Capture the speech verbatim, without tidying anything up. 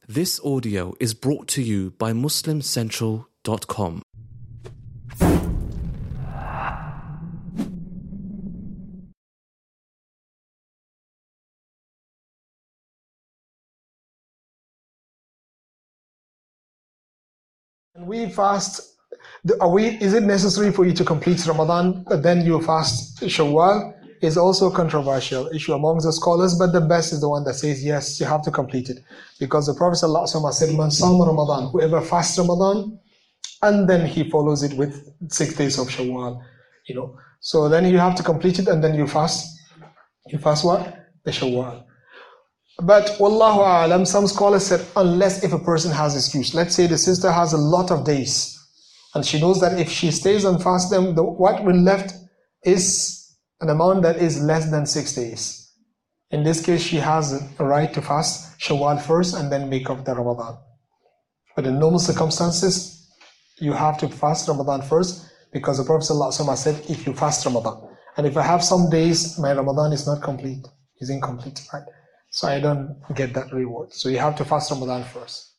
This audio is brought to you by Muslim Central dot com. We fast, are we, is it necessary for you to complete Ramadan, but then you fast Shawwal? Is also a controversial issue among the scholars, but the best is the one that says, yes, you have to complete it. Because the Prophet ﷺ said, Man Sama Ramadan, whoever fasts Ramadan, and then he follows it with six days of Shawwal, you know. So then you have to complete it, and then you fast, you fast what? The Shawwal. But Wallahu A'lam, some scholars said, unless if a person has excuse. Let's say the sister has a lot of days, and she knows that if she stays and fasts them, the, what will left is an amount that is less than six days. In this case, she has a right to fast Shawwal first and then make up the Ramadan. But in normal circumstances, you have to fast Ramadan first, because the Prophet ﷺ said, if you fast Ramadan, and if I have some days, my Ramadan is not complete, is incomplete, right? So I don't get that reward. So you have to fast Ramadan first.